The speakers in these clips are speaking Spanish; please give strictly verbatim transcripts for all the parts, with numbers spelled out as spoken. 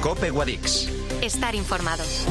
COPE Guadix. Estar informados.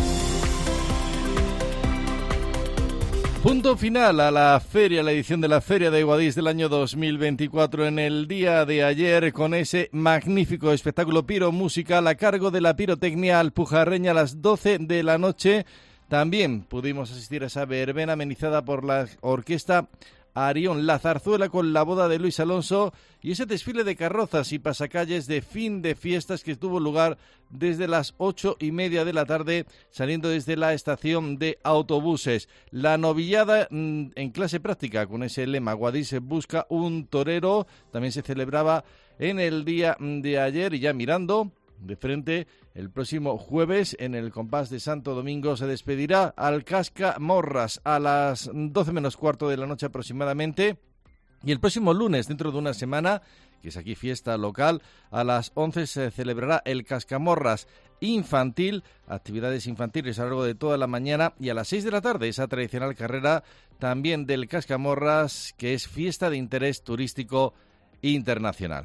Punto final a la feria, la edición de la Feria de Guadix del año dos mil veinticuatro en el día de ayer con ese magnífico espectáculo piro musical a cargo de la pirotecnia alpujarreña a las doce de la noche. También pudimos asistir a esa verbena amenizada por la orquesta Arión, la zarzuela con la boda de Luis Alonso y ese desfile de carrozas y pasacalles de fin de fiestas que tuvo lugar desde las ocho y media de la tarde saliendo desde la estación de autobuses. La novillada mmm, en clase práctica con ese lema Guadix busca un torero también se celebraba en el día de ayer y ya mirando de frente, el próximo jueves en el compás de Santo Domingo se despedirá al Cascamorras a las doce menos cuarto de la noche aproximadamente. Y el próximo lunes, dentro de una semana, que es aquí fiesta local, a las once se celebrará el Cascamorras infantil, actividades infantiles a lo largo de toda la mañana y a las seis de la tarde esa tradicional carrera también del Cascamorras, que es fiesta de interés turístico internacional.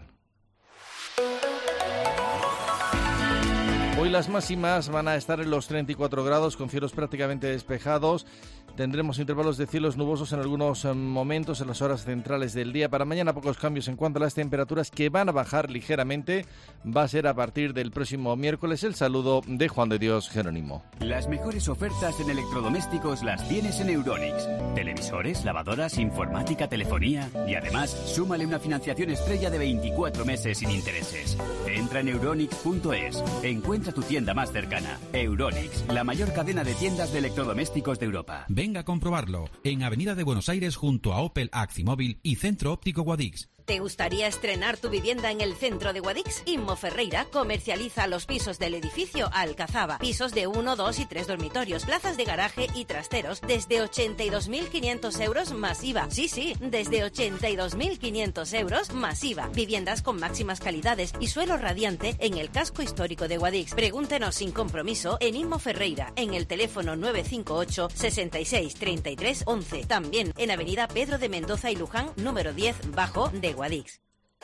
Hoy las máximas van a estar en los treinta y cuatro grados con cielos prácticamente despejados. Tendremos intervalos de cielos nubosos en algunos momentos en las horas centrales del día. Para mañana pocos cambios en cuanto a las temperaturas que van a bajar ligeramente. Va a ser a partir del próximo miércoles. El saludo de Juan de Dios Jerónimo. Las mejores ofertas en electrodomésticos las tienes en Euronics. Televisores, lavadoras, informática, telefonía y además súmale una financiación estrella de veinticuatro meses sin intereses. Entra en euronics punto es. Encuentra tu tienda más cercana. Euronics, la mayor cadena de tiendas de electrodomésticos de Europa. Venga a comprobarlo. En Avenida de Buenos Aires junto a Opel Aximóvil y Centro Óptico Guadix. ¿Te gustaría estrenar tu vivienda en el centro de Guadix? Inmo Ferreira comercializa los pisos del edificio Alcazaba. Pisos de uno, dos y tres dormitorios, plazas de garaje y trasteros desde ochenta y dos mil quinientos euros más I V A. Sí, sí, desde ochenta y dos mil quinientos euros más I V A. Viviendas con máximas calidades y suelo radiante en el casco histórico de Guadix. Pregúntenos sin compromiso en Inmo Ferreira en el teléfono nueve cinco ocho, sesenta y seis, treinta y tres, once. También en Avenida Pedro de Mendoza y Luján, número diez, bajo de Guadix.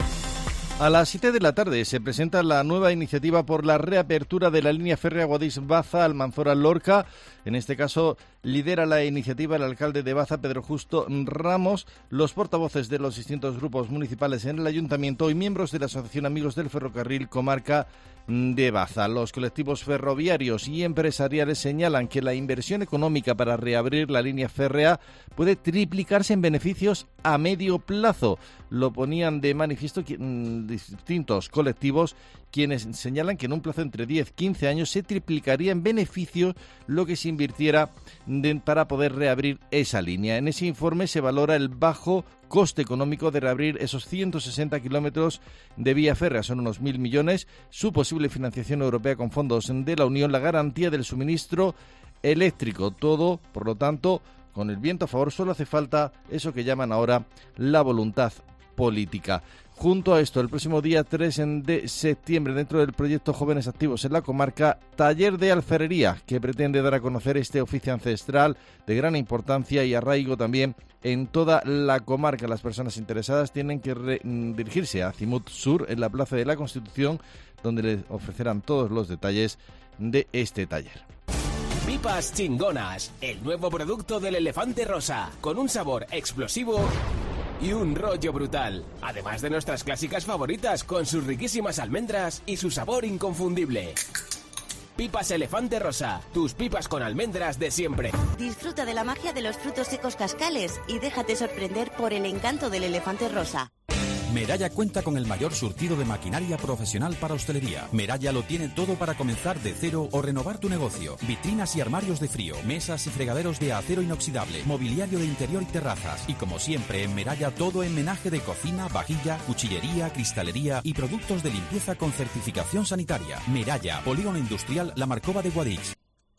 A las siete de la tarde se presenta la nueva iniciativa por la reapertura de la línea férrea Guadix-Baza, Almanzora-Lorca. En este caso lidera la iniciativa el alcalde de Baza, Pedro Justo Ramos, los portavoces de los distintos grupos municipales en el ayuntamiento y miembros de la Asociación Amigos del Ferrocarril Comarca de Baza. Los colectivos ferroviarios y empresariales señalan que la inversión económica para reabrir la línea férrea puede triplicarse en beneficios a medio plazo. Lo ponían de manifiesto distintos colectivos quienes señalan que en un plazo entre diez a quince años se triplicaría en beneficios lo que se invirtiera de, para poder reabrir esa línea. En ese informe se valora el bajo coste económico de reabrir esos ciento sesenta kilómetros de vía férrea, son unos mil millones, su posible financiación europea con fondos de la Unión, la garantía del suministro eléctrico, todo, por lo tanto, con el viento a favor. Solo hace falta eso que llaman ahora la voluntad política. Junto a esto, el próximo día tres de septiembre, dentro del proyecto Jóvenes Activos en la Comarca, taller de alfarería que pretende dar a conocer este oficio ancestral de gran importancia y arraigo también en toda la comarca. Las personas interesadas tienen que re- dirigirse a Cimut Sur, en la Plaza de la Constitución, donde les ofrecerán todos los detalles de este taller. Pipas Chingonas, el nuevo producto del Elefante Rosa, con un sabor explosivo y un rollo brutal. Además de nuestras clásicas favoritas, con sus riquísimas almendras y su sabor inconfundible. Pipas Elefante Rosa, tus pipas con almendras de siempre. Disfruta de la magia de los frutos secos Cascales y déjate sorprender por el encanto del Elefante Rosa. Meralla cuenta con el mayor surtido de maquinaria profesional para hostelería. Meralla lo tiene todo para comenzar de cero o renovar tu negocio. Vitrinas y armarios de frío, mesas y fregaderos de acero inoxidable, mobiliario de interior y terrazas. Y como siempre, en Meralla todo en menaje de cocina, vajilla, cuchillería, cristalería y productos de limpieza con certificación sanitaria. Meralla, Polígono Industrial La Marcova de Guadix.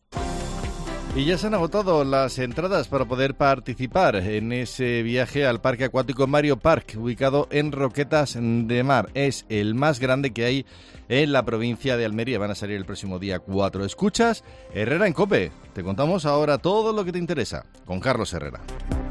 Y ya se han agotado las entradas para poder participar en ese viaje al Parque Acuático Mario Park, ubicado en Roquetas de Mar. Es el más grande que hay en la provincia de Almería. Van a salir el próximo día cuatro. ¿Escuchas? Herrera en COPE. Te contamos ahora todo lo que te interesa con Carlos Herrera.